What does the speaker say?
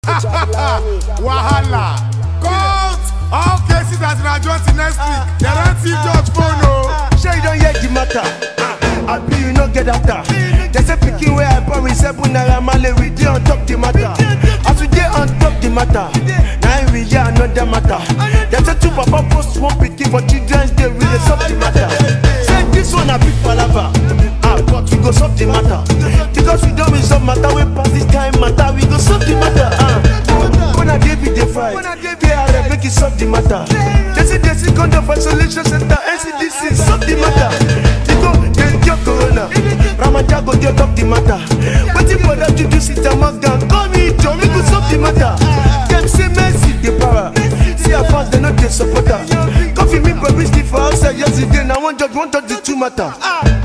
Wahala. Court. All cases as graduates next week. They don't see Judge Bono. Sure you don't hear the matter. I be you no get after. They say picking where I borrow 7 naira male we dey on top the matter. As we dey on top the matter, now we hear another matter. They say 2 papa post 1 picking for children's day we dey solve the matter. Say this one a big palava, but we go solve the matter. Because we don't resolve matter we pass this kind matter we go solve the matter. When I David dey fight, I make it solve the matter. They say they see condom for solution center, NCDC solve the matter. Corona, Ramadan go dey talk the matter. Wetin for that you do sit among them? Call me John, we go solve the matter. Dem say Messi dey para, see how fast they no dey support her. Coffee me but we still for outside yesterday. Now one judge the 2 matter.